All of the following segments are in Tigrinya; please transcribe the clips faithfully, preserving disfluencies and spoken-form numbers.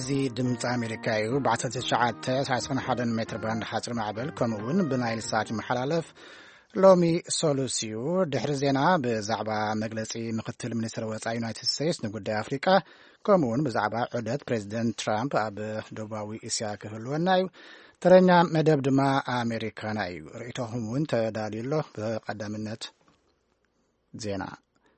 زي دمت أمريكايو بعثت الشعات تسعة حدا متر باند حصر معبل كمون بنايل ساعة محلالف لومي سولوسيو دحر زينا بزعبة مجلسي مقتل منستر وصاي يونايتد ستيتس نقود أفريقيا كمون بزعبة عدد بريزيدنت ترامب أب دوباوي إسيا كهلونايو ترنيا مدب دما أمريكانايو رئيتهم وانت داليلو بقدامنت زينا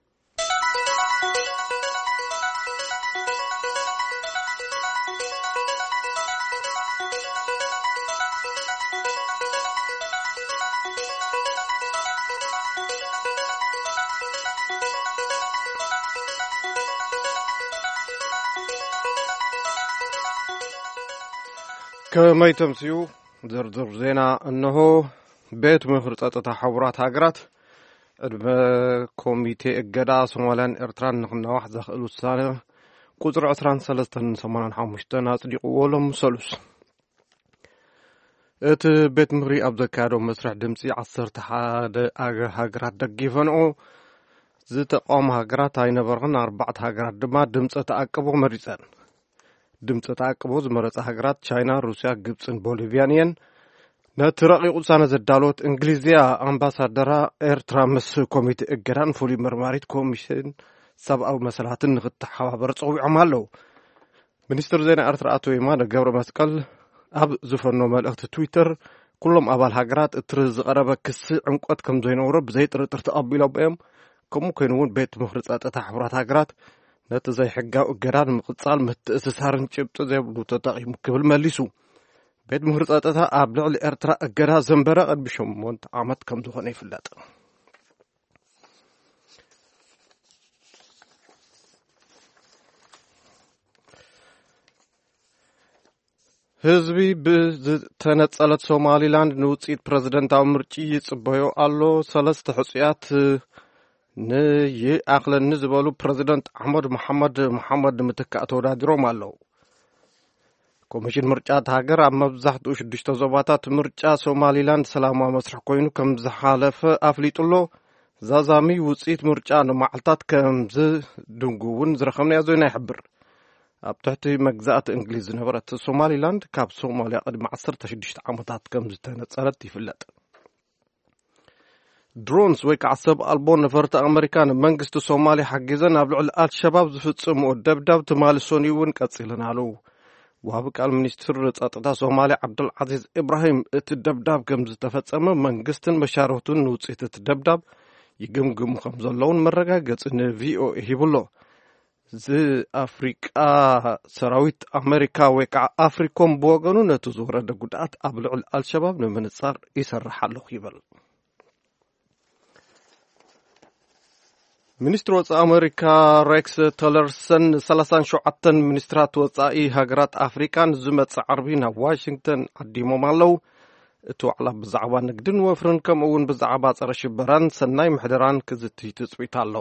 كما يتمسيو زرزر زينا أنه بيت مخرطة تحورات هاجرات كوميتي إجدا سومالان إرتران نخنا واحد زخلو السنة قدر عشران سلسطن سمانان حمشتن أصدقوا ولهم سلس ات بيت مغري أبدا كادو مسرح دمسي عصر تحاد أجر هاجرات دقيفنو زيت قام هاجرات هاي برغن أربعة هاجرات دما دمسة تأكبو مريسان دمت تعقبو زمرت هاجرات تشاينا روسيا غبصن بوليفيانيان نترقي قصانه زدالوت انجليزيا امباسادرا ايرترا مس كوميتي اجران فولي مرماريت كوميشن سبعو مسلاتن نخت حوابر صويعم አለው ሚኒስትር ዜና ኤርትራ አቶ የማነ ገብረ መስቀል አብ ዝፈኖ መልእክት ትዊተር ኩሎም አባል ሀገራት እትርዝ ቀረበ ክስ ዕንቆት ከም ዘይነውረ በዘይ ጥርጥር ተቀቢሎም ከም ኮይኑን ቤት ምኽርጻት ተሕብራት ሀገራት نت زي حجاء الجيران مقصال متأسسار نشبت زي بلوتة مكبل مليسو بيت مهرطاتها أبلغ لإرتراء الجيران زنبرة قد بشمون عمد كم دخاني في اللات هزبي بتنتصلت سومالي لاند نوتسيت بريزيدنت أمريكي يصبحوا الله ثلاث تحصيات ني أخل النزبالو بريزيدنت أحمد محمد محمد متكأتو دادرو مالو كوميشن مرجعات هاجر أما بزحت وش دشتا زباطات مرجع سومالي لاند سلامة مسرح كوينو كم زحالف أفليتولو زازامي وصيت مرجع نمعلتات كم ز دنقوون زرخمنا يزوينا يحبر أبتحتي مجزات إنجليز نبرت سومالي لاند كاب سوماليا قد معصر تشدشت عمتات كم زتانت صارت في اللات درونز ويك عصب ألبون نفرت أمريكان منجست الصومالي حجزنا قبل على الشباب زفتسمو الدبدب تمال السونيون كتسيلنا له وهبك المنستر تطدا صومالي عبد العزيز إبراهيم الدبدب كم زتفتسم منجستن مشارهتون وصيت الدبدب يجمجم خمس اللون مرة جت إن في أو هيبلو زي أفريقيا سراويت أمريكا ويك أفريقيا بوجنون تزور الدقودات قبل على الشباب من صار يسرح له يبل ሚኒስትር ወጻኢ አሜሪካ ሬክስ ቲለርሰን ሰላሳን ሸውዓተን ሚኒስትራት ወጻኢ ሃገራት ኣፍሪካን ዝመጽ ዓርቢ ናብ ዋሽንግተን ኣዲሞም ኣለው እቲ ዋዕላ ብዛዕባ ንግድን ወፍርን ከምኡውን ብዛዕባ ጸረ ሽበራን ሰናይ ምሕደራን ክዝቲ ትጽቢት ኣሎ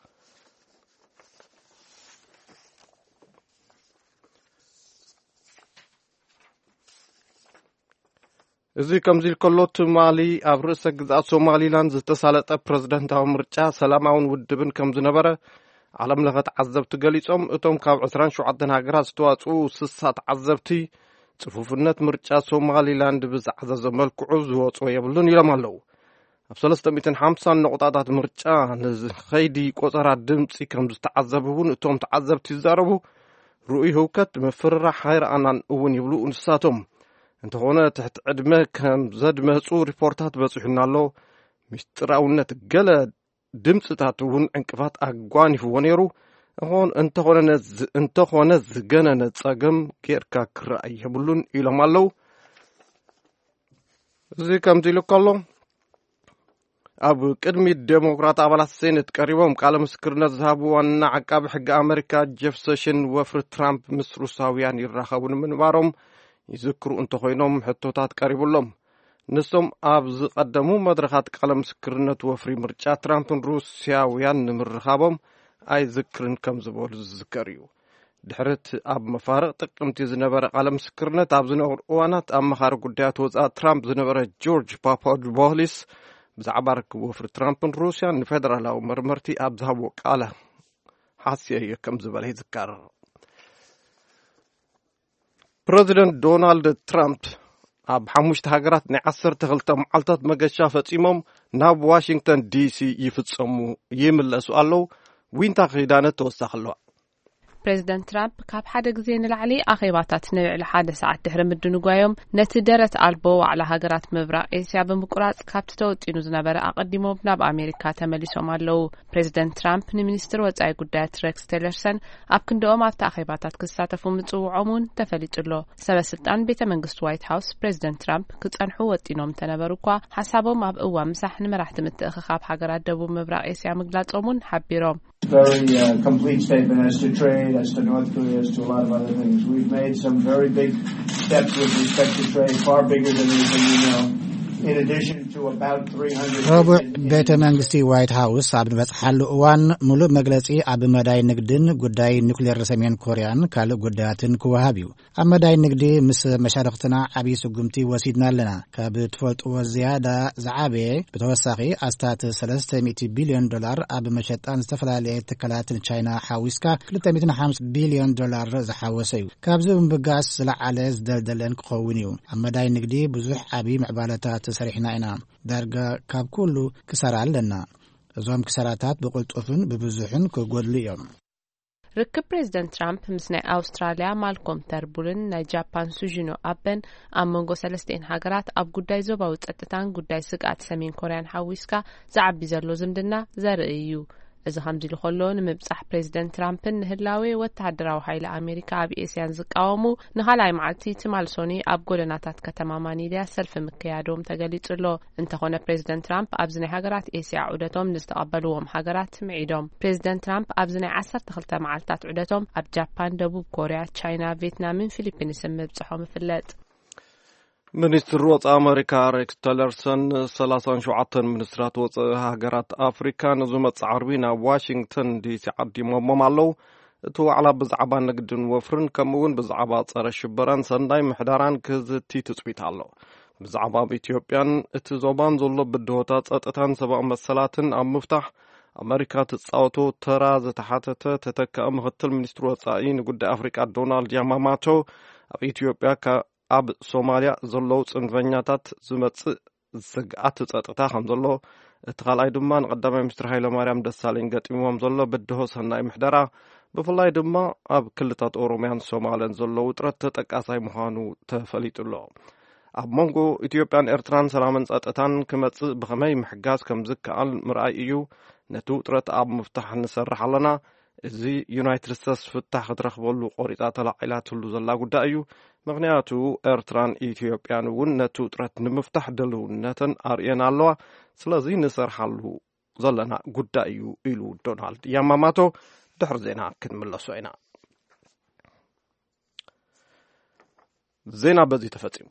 እዚህ ከምዚ ከሎት ማሊ ኣብ ርእሰ ግዛት ሶማሊላንድ ዝተሳለጠ ፕሬዝዳንታዊ ምርጫ ሰላማውን ውድብን ከም ዝነበረ ዓለም ለኸ ተዓዘብቲ ገሊጾም እቶም ካብ عشرين وسبعة ሃገራት ዝተዋጽኡ ስሳት ዓዘብቲ ጽፉፍነት ምርጫ ሶማሊላንድ ብዝዓዘዘ መልክዑ ዝወጽኦ የብሉን ኢሎም ኣለው ኣብ ثلاث مئة وخمسين ነቁጣታት ምርጫ ንኸይዲ ቆጠራ ድምጺ ከም ዝተዓዘቡን እቶም ተዓዘብቲ ይዛረቡ ሩኡይ ህውከት መፍርራሕ ሃይራኣናን እውን ይብሉ እንስሳቶም انت هنا تحت عدمه كم زد مهصو ريبورتات بصحنا له مستراونت قال دمص تاتون انقفات اغواني فونيرو هون انت هنا نز انت هنا زغنن صقم كيركا كراي يبلون يلمالو زي كم تلقالو اب قدمي ديمقراط ابالات سينت قريبهم قال مسكرنا ذهبوا وانا عقاب حق امريكا جيف سيشن وفر ترامب مسروساويان يراخبون من بارهم يذكروا انت خوينهم حطوتات قريبولهم نسوم ابز قدموا مدرخات قلم سكرنت وفري مرجع ترامب روسياويان مرخابهم اي ذكرن كم زبول ذكريو دحرت اب مفارق تقمتي زنبر قلم سكرنت اب زنور اوانات ام مخار قديات وزا ترامب زنبر جورج بابادوبوليس بزعبارك وفر ترامب روسيا فدرالاو مرمرتي اب زهبو قاله حاسيه كم زبل يذكر ፕሬዚደንት ዶናልድ ትራምፕ ኣብ ሓሙሽተ ሃገራት ናይ ዓሰርተ ክልተ መዓልታት መገሻ ፈጺሞም ናብ ዋሽንግተን ዲሲ ይፍጸሙ ይምለሱ ኣለዉ። ዊንታ ኺዳነ ተወሳኺ ኣለዋ። ፕሬዚደንት ትራምፕ ካብ ሓደ ግዜ ንላዕሊ ኣኼባታት ንልዕሊ ሓደ ሰዓት ድሕሪ ምድንጓዮም ነቲ ደረት ኣልቦ ዋዕላ ሃገራት ምብራቕ ኤስያ ብምቁራጽ ካብቲ ተወጢኑ ዝነበረ ኣቐዲሞም ናብ ኣሜሪካ ተመሊሶም ኣለዉ። ፕሬዚደንት ትራምፕ ንሚኒስትር ወጻኢ ጉዳያት ሬክስ ቲለርሰን ኣብ ክንደኦም ኣብቲ ኣኼባታት ክሳተፉ ምጽውዖም እውን ተፈሊጡሎ። ሰበስልጣን ቤተ መንግስቲ ዋይት ሃውስ ፕሬዚደንት ትራምፕ ክጸንሑ ወጢኖም ተነበሩ እኳ ሓሳቦም ኣብ እዋን ምሳሕ ንመራሕቲ ምትእኽኻብ ሃገራት ደቡብ ምብራቕ ኤስያ ምግላጾምን ሓቢሮም very uh, complete statement as to trade, as to North Korea, as to a lot of other things. We've made some very big steps with respect to trade, far bigger than anything we know. In addition to about three hundred... ረቡዕ ቤተ መንግስቲ ዋይት ሃውስ ኣብ ንበጽሓሉ እዋን ሙሉእ መግለጺ ኣብ መዳይ ንግድን ጉዳይ ኒኩሌር ሰሜን ኮርያን ካልእ ጉዳያትን ክወሃብ እዩ። ኣብ መዳይ ንግዲ ምስ መሻርክትና ዓብዪ ስጉምቲ ወሲድና ኣለና። ካብ ትፈልጥዎ ዝያዳ ዝዓበየ ብተወሳኺ ኣስታት ሰለስተ ሚእቲ ቢልዮን ዶላር ኣብ መሸጣን ዝተፈላለየ ትካላትን ቻይና ሓዊስካ ክልተ ሚእቲ ሓምሳ ቢልዮን ዶላር ዝሓወሰ እዩ። ካብዚ ብምብጋስ ዝለዓለ ዝደልደለን ክኸውን እዩ። ኣብ መዳይ ንግዲ ብዙሕ ዓብዪ ምዕባለታት ሰሪሕና ኢና። ዳርጋ ካብ ኩሉ ክሰራ ኣለና። እዞም ክሰራታት ብቁልጡፍን ብብዙሕን ክጎድሉ እዮም። ርክብ ፕሬዚደንት ትራምፕ ምስ ናይ ኣውስትራልያ ማልኮም ተርቡልን ናይ ጃፓን ሱጂኖ ኣበን ኣብ መንጎ ሰለስቲአን ሃገራት ኣብ ጉዳይ ዞባዊ ጸጥታን ጉዳይ ስጋት ሰሜን ኮርያን ሓዊስካ ዝዓቢ ዘሎ ዝምድና ዘርኢ እዩ። እዚ ከምዚ ኢሉ ከሎ ንምብጻሕ ፕሬዚደንት ትራምፕን ንህላዌ ወተሃደራዊ ሓይሊ ኣሜሪካ ኣብ ኤስያን ዝቃወሙ ንኻልኣይ መዓልቲ ትማልሶኒ ኣብ ጎደናታት ከተማ ማኒልያ ሰልፊ ምክያዶም ተገሊጹሎ። እንተኾነ ፕሬዚደንት ትራምፕ ኣብዚ ናይ ሃገራት ኤስያ ዑደቶም ንዝተቐበልዎም ሃገራት ምዒዶም። ፕሬዚደንት ትራምፕ ኣብዚ ናይ ዓሰርተ ክልተ መዓልታት ዑደቶም ኣብ ጃፓን፣ ደቡብ ኮርያ፣ ቻይና፣ ቪየትናምን ፊሊፒንስን ምብጽሖም ይፍለጥ። ሚኒስትር ወጻኢ ኣሜሪካ ሬክስ ቲለርሰን ሰላሳን ሸውዓተን ሚኒስትራት ወጻኢ ሃገራት ኣፍሪካ ንዝመጽእ ዓርቢ ናብ ዋሽንግተን ዲሲ ዓዲሞም ኣለዉ። እቲ ዋዕላ ብዛዕባ ንግድን ወፍርን ከምኡውን ብዛዕባ ጸረ ሽበራን ሰናይ ምሕዳራን ክዝቲ ትጽቢት ኣሎ። ብዛዕባ ኢትዮጵያን እቲ ዞባን ዘሎ ብድሆታት ጸጥታን ሰብኣዊ መሰላትን ኣብ ምፍታሕ ኣሜሪካ ትጻወቶ ተራ ዝተሓተተ ተተካኢ ምክትል ሚኒስትር ወጻኢ ንጉዳይ ኣፍሪካ ዶናልድ ያማማቶ ኣብ ኢትዮጵያ ኣብ ሶማልያ ዘለዉ ጽንፈኛታት ዝመጽእ ስግኣት ጸጥታ ከም ዘሎ እቲ ካልኣይ ድማ ንቀዳማይ ሚኒስትር ሃይለማርያም ደሳለኝ ገጢሞም ዘሎ ብድሆ ሰናይ ምሕደራ ብፍላይ ድማ ኣብ ክልታት ኦሮምያን ሶማልን ዘሎ ውጥረት ተጠቃሳይ ምዃኑ ተፈሊጡሎ። ኣብ መንጎ ኢትዮጵያን ኤርትራን ሰላምን ጸጥታን ክመጽእ ብኸመይ ምሕጋዝ ከም ዝከኣል ምርኣይ እዩ። ነቲ ውጥረት ኣብ ምፍታሕ ንሰርሕ ኣለና። እዚ ዩናይትድ ስቴትስ ፍታሕ ክትረኽበሉ ቆሪፃ ተላዒላትሉ ዘላ ጉዳይ እዩ። ምክንያቱ ኤርትራን ኢትዮጵያን እውን ነቲ ውጥረት ንምፍታሕ ድልውነትን ኣርእየን ኣለዋ። ስለዚ ንሰርሓሉ ዘለና ጉዳይ እዩ ኢሉ ዶናልድ ያማማቶ። ድሕሪ ዜና ክንምለሱ ኢና። ዜና በዚ ተፈጺሙ።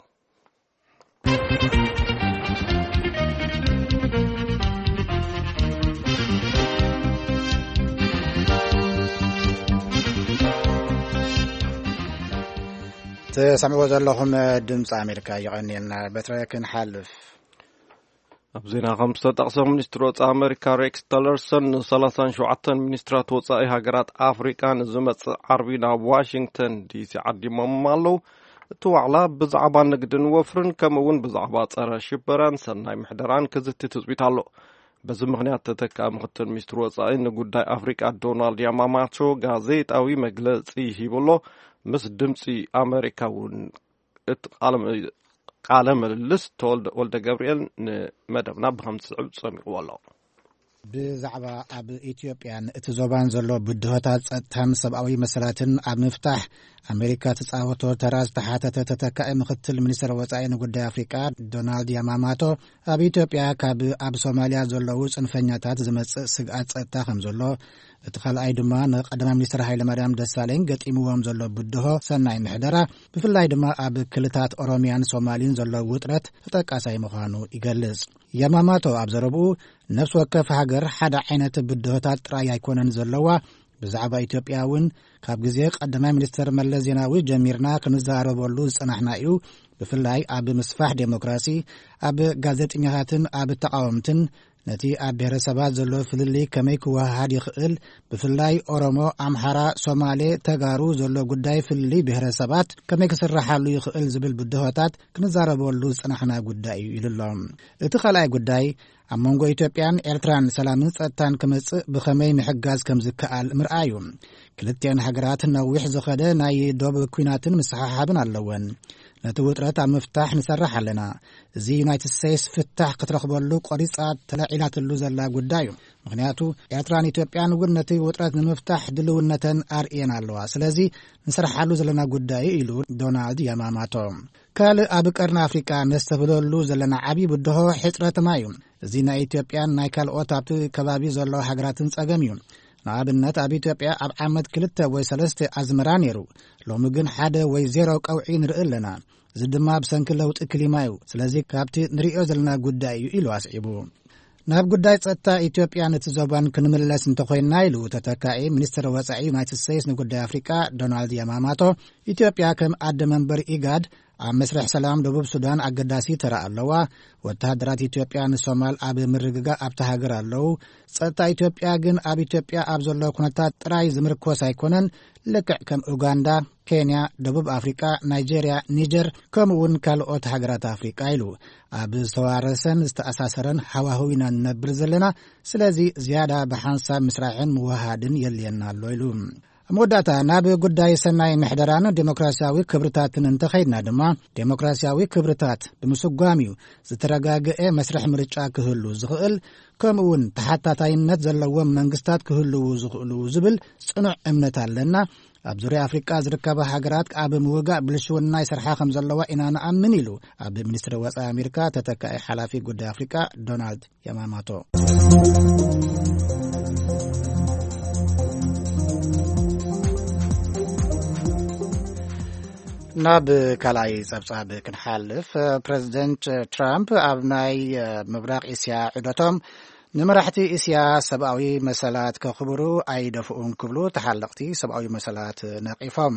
تسمعوا ዘለኹም ድምጽ ኣሜሪካ ይቀኒልና በትረ ክንሓልፍ። ኣብ ዜና خمسة ጠቕሶም ሚኒስትር ወጻኢ ኣሜሪካ ሬክስ ቲለርሰን ሰላሳን ሸውዓተን ሚኒስትራት ወጻኢ ሃገራት ኣፍሪካ ንዝመጽእ ዓርቢ ናብ ዋሽንግተን ዲሲ ዓዲሞም ኣለዉ። እቲ ዋዕላ ብዛዕባ ንግድን ወፍርን ከምኡውን ብዛዕባ ጸረ ሽበራን ሰናይ ምሕደራን ክዝቲ ትጽቢት ኣሎ። በዚ ምክንያት ተተካኢ ምክትል ሚኒስትር ወጻኢ ንጉዳይ ኣፍሪካ ዶናልድ ያማማቶ ጋዜጣዊ መግለጺ ሂብሎ ምስ ድምፂ ኣሜሪካ እውን ቃለ ምልልስ ተወልደ ወልደ ገብርኤል ንመደብና ብከምዚ ዝዕብ ጸሚቑ ኣሎ። ብዛዕባ ኣብ ኢትዮጵያን እቲ ዞባን ዘሎ ብድሆታት ጸጥታን ሰብኣዊ መሰላትን ኣብ ምፍታሕ ኣሜሪካ ተጻወቶ ተራ ዝተሓተተ ተተካኢ ምክትል ሚኒስትር ወጻኢ ንጉዳይ ኣፍሪካ ዶናልድ ያማማቶ ኣብ ኢትዮጵያ ካብ ኣብ ሶማልያ ዘለዉ ጽንፈኛታት ዝመጽእ ስግኣት ጸጥታ ከም ዘሎ እቲ ካልኣይ ድማ ንቀዳማይ ሚኒስትር ሃይለማርያም ደሳለኝ ገጢምዎም ዘሎ ብድሆ ሰናይ ምሕደራ ብፍላይ ድማ ኣብ ክልታት ኦሮምያን ሶማሊን ዘሎ ውጥረት ተጠቃሳይ ምዃኑ ይገልጽ። ያማማቶ ኣብ ዘረብኡ ነፍሲ ወከፍ ሃገር ሓደ ዓይነት ብድሆታት ጥራይ ኣይኮነን ዘለዋ ብዛዕባ ኢትዮጵያ እውን ካብ ግዜ ቀዳማይ ሚኒስትር መለስ ዜናዊ ጀሚርና ክንዛረበሉ ዝጸናሕና እዩ። ብፍላይ ኣብ ምስፋሕ ዴሞክራሲ ኣብ ጋዜጠኛታትን ኣብ ተቃወምትን ነቲ ኣብ ብሔረሰባት ዘሎ ፍልሊ ከመይ ክወሃድ ይኽእል ብፍላይ ኦሮሞ ኣምሓራ ሶማሌ ተጋሩ ዘሎ ጉዳይ ፍልሊ ብሔረሰባት ከመይ ክስራሓሉ ይኽእል ዝብል ብድሆታት ክንዛረበሉ ዝጸናሕና ጉዳይ እዩ ኢሉሎም እቲ ካልኣይ ጉዳይ ኣብ መንጎ ኢትዮጵያን ኤርትራን ሰላምን ጸጥታን ክመጽእ ብኸመይ ምሕጋዝ ከም ዝከኣል ምርኣዩ ክልቲአን ሃገራት ነዊሕ ዝኸደ ናይ ዶብ ኩናትን ምስሓሓብን ኣለወን ነቲ ውጥረት ኣብ ምፍታሕ ንሰርሕ ኣለና እዚ ዩናይትድ ስቴትስ ፍታሕ ክትረኽበሉ ቆሪጻ ተላዒላትሉ ዘላ ጉዳዩ ምክንያቱ ኤርትራን ኢትዮጵያን እውን ነቲ ውጥረት ንምፍታሕ ድልውነተን ኣርእየን ኣለዋ ስለዚ ንሰርሓሉ ዘለና ጉዳይ ኢሉ ዶናልድ ያማማቶ ካልእ ኣብ ቀርኒ ኣፍሪቃ ነስተብለሉ ዘለና ዓብዪ ብድሆ ሕፅረት ማይ እዩ እዚ ናይ ኢትዮጵያን ናይ ካልኦት ኣብቲ ከባቢ ዘሎ ሃገራትን ጸገም እዩ ንኣብነት ኣብ ኢትዮጵያ ኣብ ዓመት ክልተ ወይ ሰለስተ ኣዝመራ ነይሩ ሎሚ ግን ሓደ ወይ ዜሮ ቀውዒ ንርኢ ኣለና እዚ ድማ ብሰንኪ ለውጢ ክሊማ እዩ ስለዚ ካብቲ ንሪኦ ዘለና ጉዳይ እዩ ኢሉ ኣስዒቡ ናብ ጉዳይ ጸጥታ ኢትዮጵያ ነቲ ዞባን ክንምለስ እንተኮይንና ኢሉ ተተካኢ ሚኒስትር ወጻኢ ዩናይትድ ስቴትስ ንጉዳይ ኣፍሪቃ ዶናልድ ያማማቶ ኢትዮጵያ ከም ኣደ መንበር ኢጋድ ኣብ መስርሕ ሰላም ደቡብ ሱዳን ኣገዳሲ ተራ ኣለዋ ወተሃደራት ኢትዮጵያ ንሶማል ኣብ ምርግጋ ኣብቲ ሃገር ኣለዉ ጸጥታ ኢትዮጵያ ግን ኣብ ኢትዮጵያ ኣብ ዘሎ ኩነታት ጥራይ ዝምርኮስ ኣይኮነን ልክዕ ከም ኡጋንዳ ኬንያ ደቡብ ኣፍሪቃ ናይጄርያ ኒጀር ከምኡውን ካልኦት ሃገራት ኣፍሪቃ ኢሉ ኣብ ዝተዋረሰን ዝተኣሳሰረን ሃዋህው ኢና ንነብር ዘለና ስለዚ ዝያዳ ብሓንሳብ ምስራዕን ምውሃድን የልየና ኣሎ ኢሉ መወዳእታ ናብ ጉዳይ ሰናይ ምሕደራን ዴሞክራሲያዊ ክብርታትን እንተኸይድና ድማ ዴሞክራሲያዊ ክብርታት ብምስጓምዩ ዝተረጋግአ መስርሕ ምርጫ ክህሉ ዝኽእል ከምኡውን ተሓታታይነት ዘለዎም መንግስታት ክህልው ዝኽእሉ ዝብል ጽኑዕ እምነት ኣለና ኣብ ዙርያ ኣፍሪቃ ዝርከባ ሃገራት ኣብ ምውጋእ ብልሽውና ይሰርሓ ከም ዘለዋ ኢና ንኣምን ኢሉ ኣብ ሚኒስትሪ ወጻኢ ኣሜሪካ ተተካኢ ሓላፊ ጉዳይ ኣፍሪቃ ዶናልድ ያማማቶ ናብ ካልኣይ ጸብጻብ ክንሓልፍ ፕሬዚደንት ትራምፕ ኣብ ናይ ምብራቕ እስያ ዑደቶም ንመራሕቲ እስያ ሰብኣዊ መሰላት ከኽብሩ ኣይደፍኡን ክብሉ ተሓለቕቲ ሰብኣዊ መሰላት ነቒፎም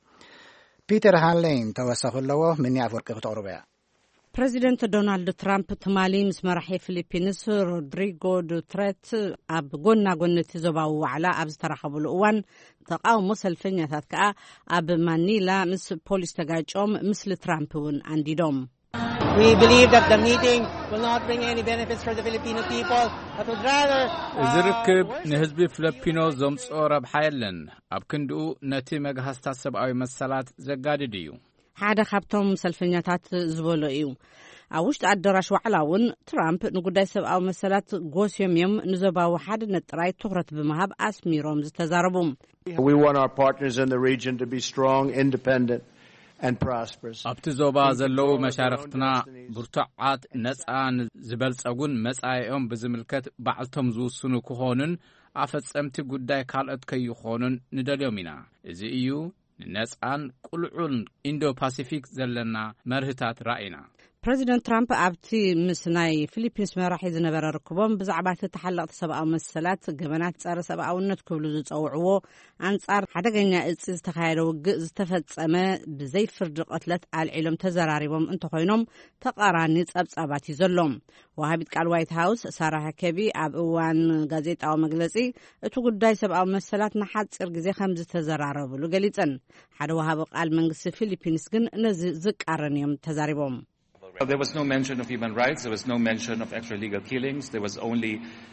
ፒተር ሃንሌን ተወሳኺ ኣለዎ ምኒ ኣፍወርቂ ክትቕርበ እያ ፕሬዚደንት ዶናልድ ትራምፕ ትማሊ ምስ መራሒ ፊሊፒንስ ሮድሪጎ ዱትሬት ኣብ ጎና ጎነቲ ዞባዊ ዋዕላ ኣብ ዝተራኸብሉ እዋን ተቃውሞ ሰልፈኛታት ከዓ ኣብ ማኒላ ምስ ፖሊስ ተጋጮም ምስሊ ትራምፕ እውን አንዲዶም We believe that the meeting will not bring any benefits for the Filipino people, but would rather ዝርክብ ንህዝቢ ፊሊፒኖ ዘምጽኦ ረብሓ የለን ኣብ ክንድኡ ነቲ መግሃስታት ሰብኣዊ መሰላት ዘጋድድ እዩ ሓደ ካብቶም ሰልፈኛታት ዝበሎ እዩ ኣብ ውሽጢ ኣዳራሽ ዋዕላ እውን ትራምፕ ንጉዳይ ሰብኣዊ መሰላት ጎስዮም እዮም ንዞባዊ ሓድነት ጥራይ ትኹረት ብምሃብ ኣስሚሮም ዝተዛረቡ We want our partners in the region to be strong, independent and prosperous. ኣብቲ ዞባ ዘለዉ መሻርክትና ብርቱዓት ነፃን ዝበልጸጉን መጻኢኦም ብዝምልከት ባዕልቶም ዝውስኑ ክኾኑን ኣፈጸምቲ ጉዳይ ካልኦት ከይኾኑን ንደልዮም ኢና እዚ እዩ ንነፃን ቁልዑን ኢንዶ ፓሲፊክ ዘለና መርህታት ራእይና ፕሬዚደንት ትራምፕ ኣብቲ ምስ ናይ ፊሊፒንስ መራሒ ዝነበረ ርክቦም ብዛዕባ ተሓለቕቲ ሰብኣዊ መሰላት ገበናት ጸረ ሰብኣውነት ክብሉ ዝጸውዕዎ ኣንጻር ሓደገኛ እጽ ዝተኻየደ ውግእ ዝተፈጸመ ብዘይ ፍርዲ ቅትለት ኣልዒሎም ተዘራሪቦም እንተኾይኖም ተቃራኒ ጸብጻባት እዩ ዘሎም ወሃቢት ቃል ዋይት ሃውስ ሳራ ሃከቢ ኣብ እዋን ጋዜጣዊ መግለጺ እቲ ጉዳይ ሰብኣዊ መሰላት ንሓፂር ግዜ ከም ዝተዘራረብሉ ገሊጸን ሓደ ወሃቢ ቃል መንግስቲ ፊሊፒንስ ግን ነዚ ዝቃረን እዮም ተዛሪቦም There was no mention of human rights. There was no mention of extralegal killings. There was only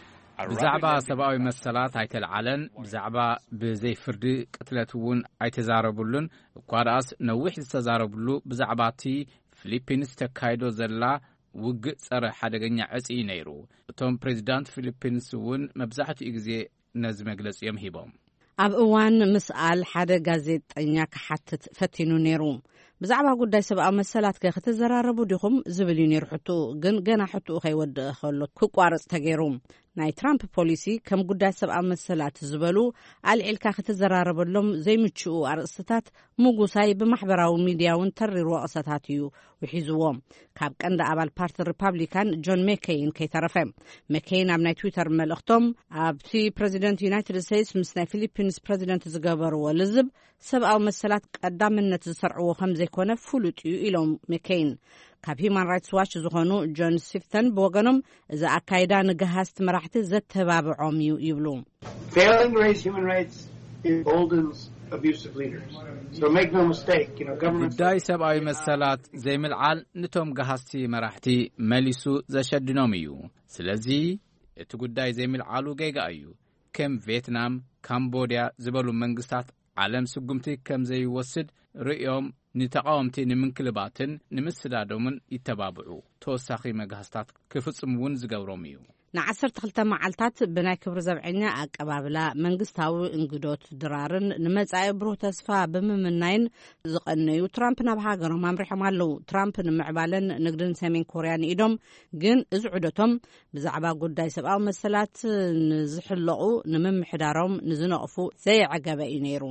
ብዛዕባ ሰብኣዊ መሰላት ኣይተለዓለን ብዛዕባ ብዘይ ፍርዲ ቅትለት እውን ኣይተዛረቡሉን እኳ ደኣስ ነዊሕ ዝተዛረብሉ ብዛዕባ እቲ ፊሊፒንስ ተካይዶ ዘላ ውግእ ጸረ ሓደገኛ ዕፂ ነይሩ እቶም ፕሬዚዳንት ፊሊፒንስ እውን መብዛሕትኡ ግዜ ነዚ መግለፂ እዮም ሂቦም ኣብ እዋን ምስኣል ሓደ ጋዜጠኛ ክሓትት ፈቲኑ ነይሩ ብዛዕባ ጉዳይ ሰብኣዊ መሰላት ክትዘራረቡ ዲኹም ዝብል እዩ ነይሩ ሕቱኡ ግን ገና ሕቱኡ ከይወድእ ከሎ ክቋርጽ ተገይሩ ናይ ትራምፕ ፖሊሲ ከም ጉዳይ ሰብኣዊ መሰላት ዝበሉ ኣልዒልካ ክትዘራረበሎም ዘይምችኡ ኣርእስትታት ምጉሳይ ብማሕበራዊ ሚድያውን ተሪሩ ወቀሳታት እዩ ውሒዝዎም ካብ ቀንዲ ኣባል ፓርቲ ሪፓብሊካን ጆን ሜኬይን ከይተረፈ ሜኬይን ኣብ ናይ ትዊተር መልእኽቶም ኣብቲ ፕሬዚደንት ዩናይትድ ስቴትስ ምስ ናይ ፊሊፒንስ ፕሬዚደንት ዝገበርዎ ልዝብ ሰብኣዊ መሰላት ቀዳምነት ዝሰርዕዎ ከም ዘይኮነ ፍሉጥ እዩ ኢሎም ሜኬይን ካብ ሂማን ራይትስ ዋች ዝኾኑ ጆን ሲፍተን ብወገኖም እዚ ኣካይዳ ንገሃስቲ መራሕቲ ዘተባብዖም እዩ ይብሉ Failing to raise human rights emboldens abusive leaders. So make no mistake, you know, government ጉዳይ ሰብኣዊ መሰላት ዘይምልዓል ንቶም ገሃስቲ መራሕቲ መሊሱ ዘሸድኖም እዩ ስለዚ እቲ ጉዳይ ዘይምልዓሉ ጌጋ እዩ ከም ቪየትናም ካምቦዲያ ዝበሉ መንግስታት ዓለም ስጉምቲ ከም ዘይወስድ ርእዮም ንተቃወምቲ ንምንክልባትን ንምስዳዶምን ይተባብዑ ተወሳኺ መጋህስታት ክፍጽሙውን ዝገብሮም እዩ ንዓሰርተ ክልተ መዓልታት ብናይ ክብሪ ዘብዐኛ ኣቀባብላ መንግስታዊ እንግዶት ድራርን ንመጻኢ ብሩህ ተስፋ ብምምናይን ዝቐነዩ ትራምፕ ናብ ሃገሮም ኣምሪሖም ኣለዉ ትራምፕ ንምዕባለን ንግድን ሰሜን ኮርያን ኢዶም ግን እዚ ዑደቶም ብዛዕባ ጉዳይ ሰብኣዊ መሰላት ንዝሕለቑ ንምምሕዳሮም ንዝነቕፉ ዘይዕገበ እዩ ነይሩ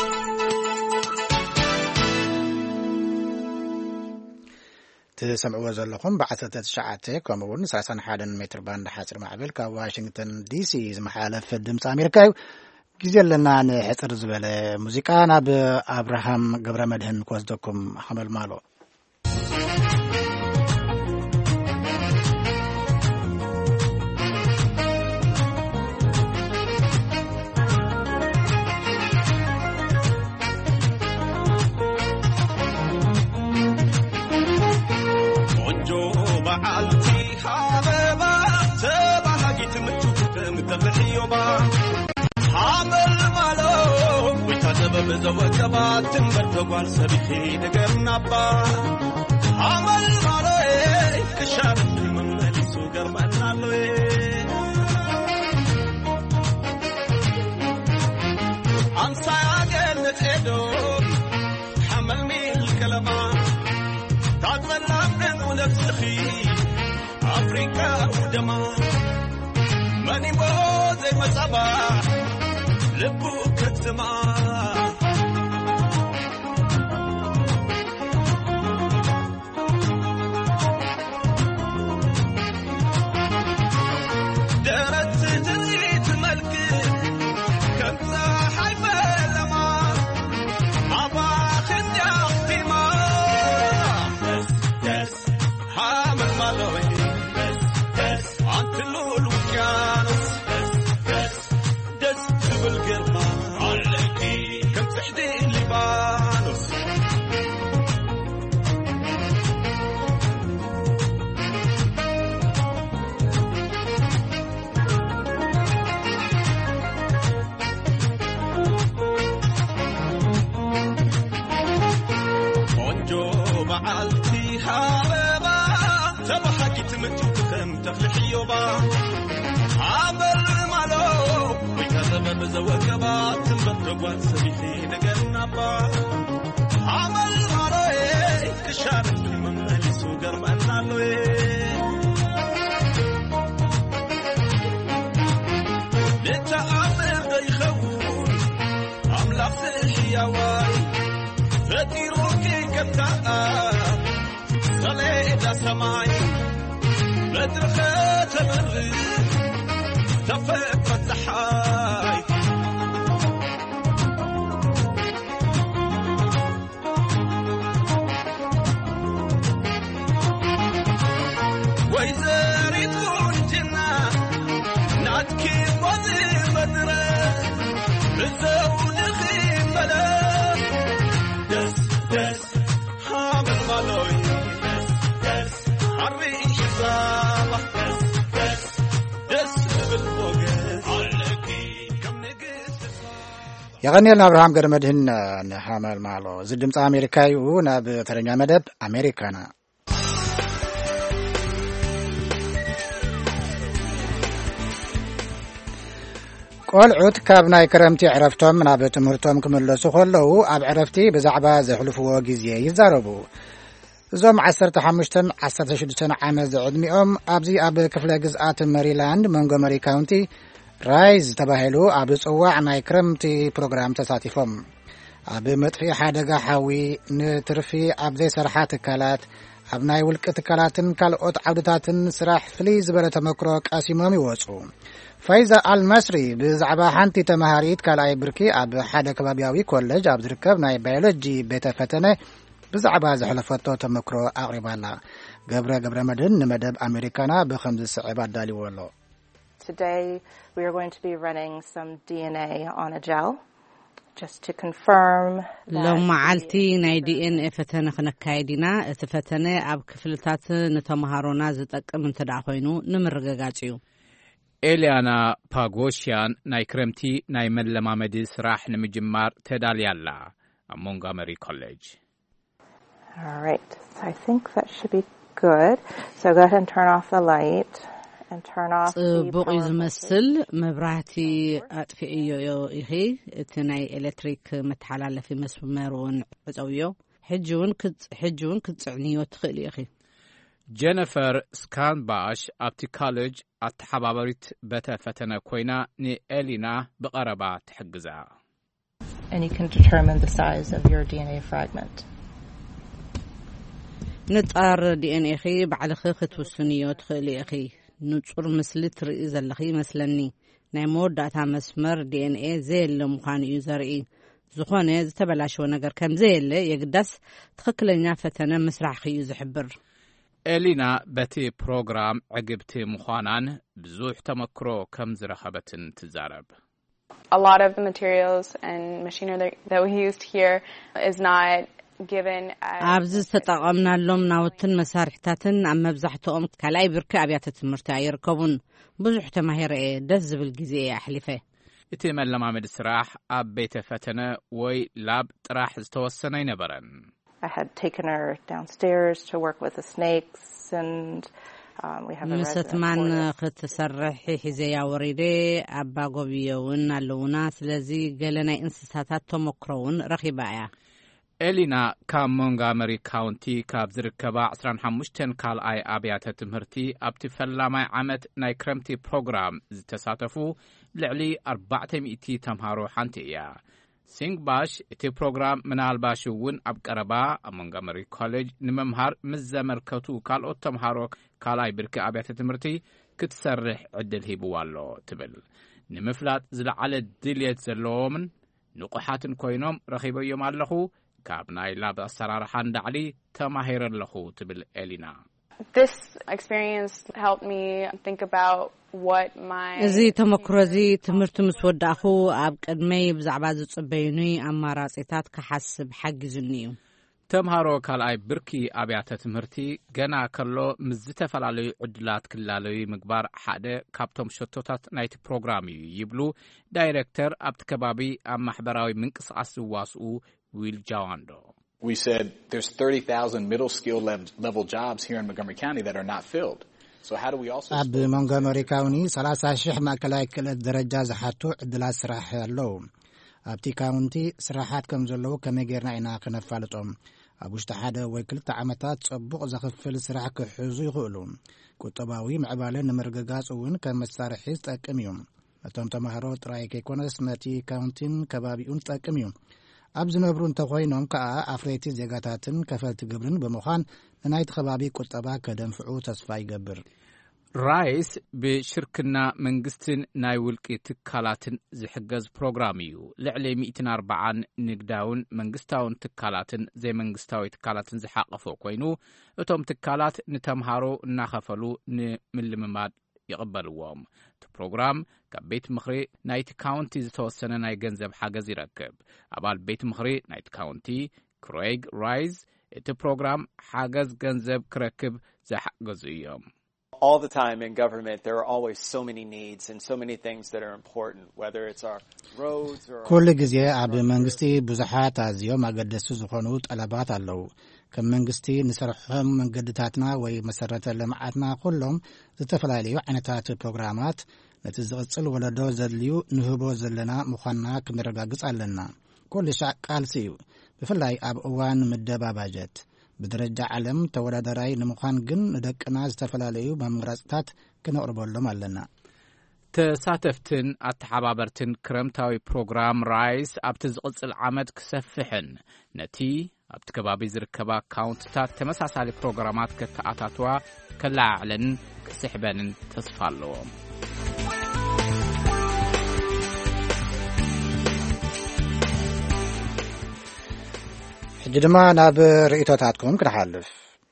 تسمعوا زلكم بعثة تشعات كمون ساسان حادن متر باند حاصر معبل كا واشنطن دي سي محالف الدمص امريكاي جزيل لنا حصر زبل موسيقانا بابراهام قبر مدهن كوزدكم حمل مالو بزوجبات تنبرتقال سبيخي نقرنابا عمل مالوي كشاب من مليسو قربنا لوي أنصى عقل نتعدو حمل ميل كلمة تعطل الأمن ونفسخي أفريكا ودما ماني موزي مصباح لبو كتما زوجبات تنبرتقال سبيخي نقرنابا عمل مالوي كشاب من مليسو قربنا لوي لتعامل ضيخون عملاق سيحياواي فتيروكي كبتاء صليدا سماي بدرخة تمرغي تفقت الزحاي ويزاريتون جنة ناتكي وضي بدرة بزون خيمة دس دس حامل مالوي دس دس حري إصابة دس دس دس يغني لنا ابراهام قرمدهن نحامل مالو زدمص امريكاي وناب ترنيا مدب امريكانا ቆልዑት ካብ ናይ ክረምቲ ዕረፍቶም ናብ ትምህርቶም ክምለሱ ከለዉ ኣብ ዕረፍቲ ብዛዕባ ዘሕልፍዎ ግዜ ይዛረቡ እዞም ዓሰርተ ሓሙሽተ ዓሰርተ ሽዱሽተ ዓመት ዕድሚኦም ኣብዚ ኣብ ክፍለ ግዝኣት ሜሪላንድ ሞንጎመሪ ካውንቲ ራይዝ ተባሂሉ ኣብ ጽዋዕ ናይ ክረምቲ ፕሮግራም ተሳቲፎም ኣብ መጥፍኢ ሓደጋ ሓዊ ንትርፊ ኣብ ዘይሰርሓ ትካላት ኣብ ናይ ውልቂ ትካላትን ካልኦት ዓውድታትን ስራሕ ፍልይ ዝበለ ተመክሮ ቀሲሞም ይወፁ ፋይዛ አልመስሪ ብዛዕባ ሓንቲ ተማሃሪት ካልኣይ ብርኪ ኣብ ሓደ ከባቢያዊ ኮሌጅ ኣብ ዝርከብ ናይ ባዮሎጂ ቤተ ፈተነ ብዛዕባ ዘሕለፈቶ ተመክሮ ኣቕሪባላ ገብረ ገብረ መድን ንመደብ ኣሜሪካና ብኸምዚ ስዕብ ኣዳሊዎ ኣሎ Today we are going to be running some D N A on a gel just to confirm لو معلتي ናይ D N A ፈተነ ክነካይዲና እቲ ፈተነ ኣብ ክፍልታት ንተማሃሮና ዝጠቅም እንተዳ ኮይኑ ንምርግጋጽ እዩ ኤልያና ፓጎሽያን ናይ ክረምቲ ናይ መለማመዲ ስራሕ ንምጅማር ተዳልያላ ኣብ ሞንጎመሪ ኮሌጅ All right, so I think that should be good. So go ahead and turn off the light and turn off the ጽቡቕ ዝመስል መብራህቲ ኣጥፊእዮ ይኺ እቲ ናይ ኤሌክትሪክ መተሓላለፊ መስመሩን ዕፀውዮ ሕጂውን ሕጂውን ክጽዕንዮ ትኽእል ይኺ ጀነፈር ስካንባሽ ኣብቲ ኮሌጅ ኣተሓባበሪት በተ ፈተነ ኮይና ንኤሊና ብቐረባ ትሕግዛ and you can determine the size of your D N A fragment. ንጣር D N A ኺ ባዕልኺ ክትውስንዮ ትኽእል ኢኺ ንጹር ምስሊ ትርኢ ዘለኺ መስለኒ ናይ መወዳእታ መስመር D N A ዘየለ ምዃኑ እዩ ዘርኢ ዝኾነ ዝተበላሸወ ነገር ከም ዘየለ የግዳስ ትኽክለኛ ፈተነ ምስራሕ እዩ ዝሕብር ኤሊና በቲ ፕሮግራም ዕግብቲ ምዃናን ብዙሕ ተመክሮ ከም ዝረኸበትን ትዛረብ A lot of the materials and machinery that we used here is not given as ኣብዚ ተጠቐምናሎም ናውትን መሳርሕታትን ኣብ መብዛሕትኦም ካልኣይ ብርኪ ኣብያተ ትምህርቲ ኣይርከቡን ብዙሕ ተማሂረ ደስ ዝብል ግዜ ኣሕሊፈ እቲ መለማመዲ ስራሕ ኣብ ቤተ ፈተነ ወይ ላብ ጥራሕ ዝተወሰነ ይነበረን I had taken her downstairs to work with the snakes and um, we have a ምስትማን ክትሰርሕ ሒዘያ ወሪደ ኣባ ጎብየውን ኣለውና ስለዚ ገለ ናይ እንስሳታት ተመክሮውን ረኺባ እያ ኤሊና ካብ ሞንጎመሪ ካውንቲ ካብ ዝርከባ ዓሰርተ ሓሙሽተ ካልኣይ ኣብያተ ትምህርቲ ኣብቲ ፈላማይ ዓመት ናይ ክረምቲ ፕሮግራም ዝተሳተፉ ልዕሊ ኣርባዕተ ሚእቲ ተምሃሮ ሓንቲ እያ ሲንግባሽ እቲ ፕሮግራም ምናልባሽ እውን ኣብ ቀረባ ኣብ ሞንጎመሪ ኮሌጅ ንመምሃር ምስ ዘመልከቱ ካልኦት ተምሃሮ ካልኣይ ብርኪ ኣብያተ ትምህርቲ ክትሰርሕ ዕድል ሂብዋ ኣሎ ትብል ንምፍላጥ ዝለዓለ ድልየት ዘለዎምን ንቑሓትን ኮይኖም ረኺበዮም ኣለኹ ካብ ናይ ላብ ኣሰራርሓን ዳዕሊ ተማሂረ ኣለኹ ትብል ኤሊና This experience helped me think about what my እዚ ተመክሮ እዚ ትምህርቲ ምስ ወዳእኹ ኣብ ቅድመይ ብዛዕባ ዝጽበዩኒ ኣማራጺታት ክሓስብ ሓጊዙኒ እዩ ተምሃሮ ካልኣይ ብርኪ ኣብያተ ትምህርቲ ገና ከሎ ምስ ዝተፈላለዩ ዕድላት ክላለዩ ምግባር ሓደ ካብቶም ሸቶታት ናይቲ ፕሮግራም እዩ ይብሉ ዳይሬክተር ኣብቲ ከባቢ ኣብ ማሕበራዊ ምንቅስቓስ ዝዋስኡ ዊል ጃዋንዶ We said there's thirty thousand middle skill level jobs here in Montgomery County that are not filled. So how do we also ኣብ ሞንጎመሪ ካውንቲ ሰላሳ ሺህ ማእከላይ ክእለት ደረጃ ዝሓቱ ዕድላት ስራሕ ኣለዉ ኣብቲ ካውንቲ ስራሓት ከም ዘለዉ ከመይ ጌርና ኢና ክነፋልጦም ኣብ ውሽጢ ሓደ ወይ ክልተ ዓመታት ጽቡቕ ዘኽፍል ስራሕ ክሕዙ ይኽእሉ ቁጠባዊ ምዕባለ ንምርግጋጽ እውን ከም መሳርሒ ዝጠቅም እዩ እቶም ተማሃሮ ጥራይ ከይኮነስ ነቲ ካውንቲን ከባቢኡን ዝጠቅም እዩ ኣብ ዝነብሩ እንተኾይኖም ከዓ ኣፍሬቲ ዜጋታትን ከፈልቲ ግብርን ብምዃን ንናይቲ ከባቢ ቁጠባ ከደንፍዑ ተስፋ ይገብር ራይስ ብሽርክና መንግስትን ናይ ውልቂ ትካላትን ዝሕገዝ ፕሮግራም እዩ ልዕሊ መቶ ኣርባዓ ንግዳውን መንግስታውን ትካላትን ዘይመንግስታዊ ትካላትን ዝሓቐፈ ኮይኑ እቶም ትካላት ንተምሃሮ እናኸፈሉ ንምልምማድ ይቕበልዎም እቲ ፕሮግራም ካብ ቤት ምኽሪ ናይቲ ካውንቲ ዝተወሰነ ናይ ገንዘብ ሓገዝ ይረክብ ኣባል ቤት ምኽሪ ናይቲ ካውንቲ ክሬግ ራይዝ እቲ ፕሮግራም ሓገዝ ገንዘብ ክረክብ ዘሓገዙ እዮም All the time in government there are always so many needs and so many things that are important whether it's our roads or ኩሉ ግዜ ኣብ መንግስቲ ብዙሓት ኣዝዮም ኣገደስቲ ዝኾኑ ጠለባት ኣለዉ ከም መንግስቲ ንሰርሖም መንገድታትና ወይ መሰረተ ልምዓትና ኩሎም ዝተፈላለዩ ዓይነታት ፕሮግራማት ነቲ ዝቕጽል ወለዶ ዘድልዩ ንህቦ ዘለና ምዃንና ክንረጋግጽ ኣለና ኩሉ ሻዕ ቃልሲ እዩ ብፍላይ ኣብ እዋን ምደባ ባጀት بدرجة عالم توددراي نمخان جن دقنا ዝተፈላልዩ ማምራጽታት ክነቅርበሎም ኣለና ተሳተፍትን ኣተሓባበርትን ክረምታዊ ፕሮግራም ራይስ ኣብቲ ዝቕጽል ዓመት ክሰፍሕን ነቲ ኣብቲ ከባቢ ዝርከባ ካውንትታት ተመሳሳሊ ፕሮግራማት ከከኣታትዋ ከላዕለን ክስሕበንን ተስፋ ኣለዎም ሕጂ ድማ ናብ ርእይቶታትኩም ክንሓልፍ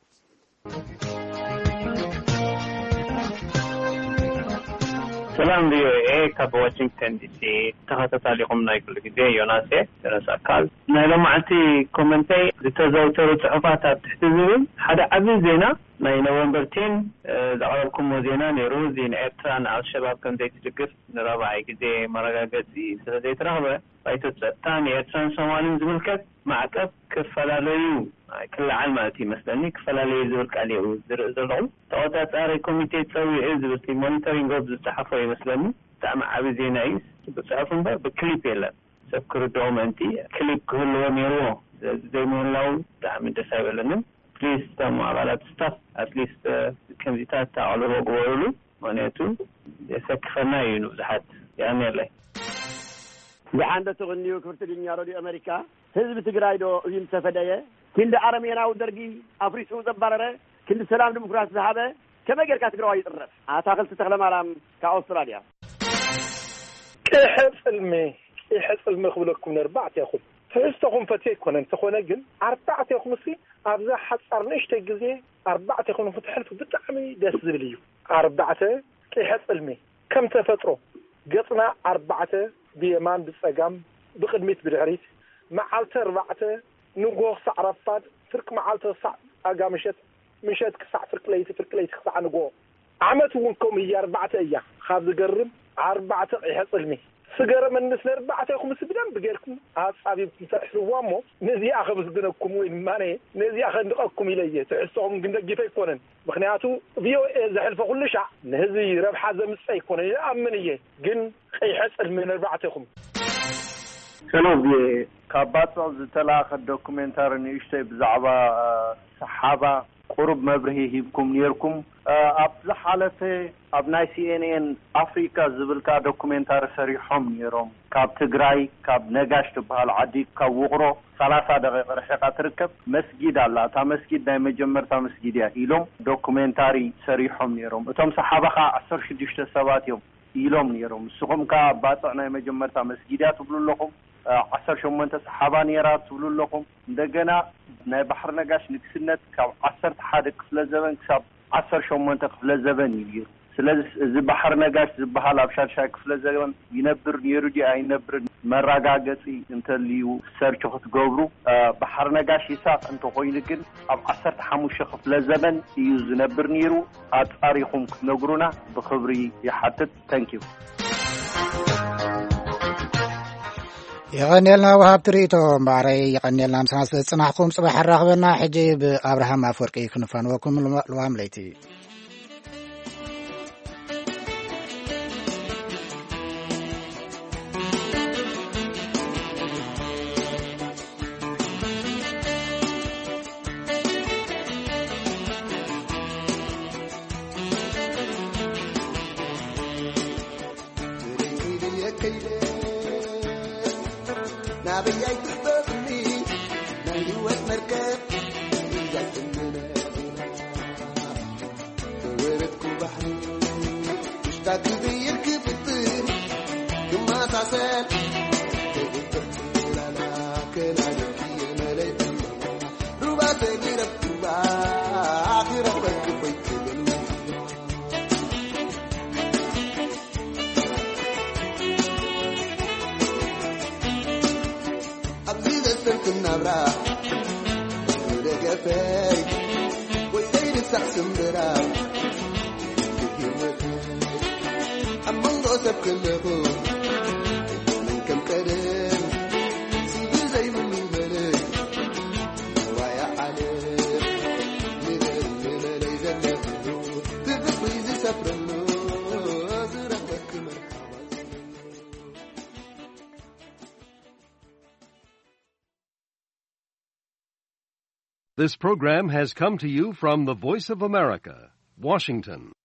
ሰላም ቪኦኤ ካብ ዋሽንግተን ዲሲ ተኸታታሊኹም ናይ ኩሉ ግዜ ዮናስ ተነሳካል ናይ ሎማዓንቲ ኮመንተይ ዝተዘውተሩ ጽሑፋት ኣብ ትሕቲ ዝብል ሓደ ዓብዪ ዜና ናይ ኖቨምበር ቴን ዘቕረብኩሞ ዜና ነይሩ ዜና ኤርትራን ኣልሸባብ ከም ዘይትድግፍ ንረብዓይ ግዜ መረጋገፂ ስለ ዘይተረኽበ ባይቶ ፀጥታን ኤርትራን ሶማልን ዝምልከት ማዕቀብ ክፈላለዩ ክልዓል ማለት ይመስለኒ ክፈላለዩ ዝብል ቃል እዩ ዝርኢ ዘለኹ ተቆጻጻሪ ኮሚቴ ፀዊዑ ዝብል ሞኒተሪንግ ኦፍ ዝፀሓፈ ይመስለኒ ብጣዕሚ ዓብዪ ዜና እዩ ብፅሑፍ እምበር ብክሊፕ የለን ሰብ ክርድኦ ምእንቲ ክሊፕ ክህልዎ ነይርዎ ዘይምህላው ብጣዕሚ ደስ ኣይበለንን ፕሊዝ ተሞ ኣባላት ስታፍ ኣትሊስት ከምዚታት ተኣቕልቦ ግበሩሉ ምክንያቱ የሰክፈና እዩ ንብዙሓት ያን የለይ ዝሓንደ ትغنيو ክብርቲ ድኛ ሬድዮ ኣሜሪካ ህዝቢ ትግራይ ዶ እዩም ተፈደየ ክንዲ ኣረሜናዊ ደርጊ ኣፍሪሱ ዘባረረ ክንዲ ሰላም ዲሞክራሲ ዝሃበ ከመይ ጌርካ ትግራይ ይጥረፍ ኣታክልቲ ተክለ ማርያም ከአውስትራልያ كحصلمي يحصلمي خبلكم أربعة يأخذ فاستخون فتيك كنا نتخونه جن أربعة يأخذ سي أربعة حصر نشتى جزء أربعة يأخذ فتحلف بتعمي دس زبليو أربعة كحصلمي كم تفتروا قطنا أربعة بيمان بالسجام بخدمة بالعريس معالته أربعة نقوه صعرفات فرق معالته صع أجامشت مشت كسع فرق ليت فرق ليت كسع نقوه عمت ونكم هي أربعة أيام خاف جرب أربعة يحصلمي سجارة من الناس أربعة يأخذ مسبدان بجيركم هذا صعب تحسبوامو نزي أخذ مسجنكم وين ماني نزي أخذ نقكم إليه تحسهم جند جيفي كونن مخنياتو فيو زحل فقول شع نهزي ربح هذا مسأي كونن أمنية جن يحصل من أربعة يأخذ سلام بي كاباتو زتلاخ الدوكومنتار نيشتي بزعبا صحابة قرب مبرهي هيبكم نيركم أبزح حالته أبناء سي إن إن أفريقيا زبلكا دوكومنتار سريحهم نيرهم كاب تجراي كاب نجاش تبهال عديد كوغرو ثلاثة دقائق رحقة تركب مسجد الله تا مسجد دائما جمر تا مسجد يهيلهم دوكومنتاري سريحهم نيرهم اتهم صحابة خا عصر شديشت السبات يوم يلهم نيرهم سخم كاب باطعنا مجمر تا مسجدات تبلو لكم عصر شو أنت صحابة نيرات تبلو لكم دقنا ناي بحر نجاش نكسنت كاب عصر تحادك في الزمن كسب عصر شو أنت في الزمن يدير سلز زبحر نجاش زبحر لابشار شاك في الزمن ينبر يرجع ينبر مرة قاعدتي أنت اللي سر شخص جبرو بحر نجاش يساق أنت خوينكن أب عصر تحمل شخص في الزمن يزنبر نيرو أتاريخهم نجرونا بخبري يحدد thank you يغنيلنا وهاب تريتو مباري يغنيلنا مساس صنعكم صباح الرغبنا حجيب ابراهام افورقي كنفان وكم الوام ليتي This program has come to you from the Voice of America, Washington.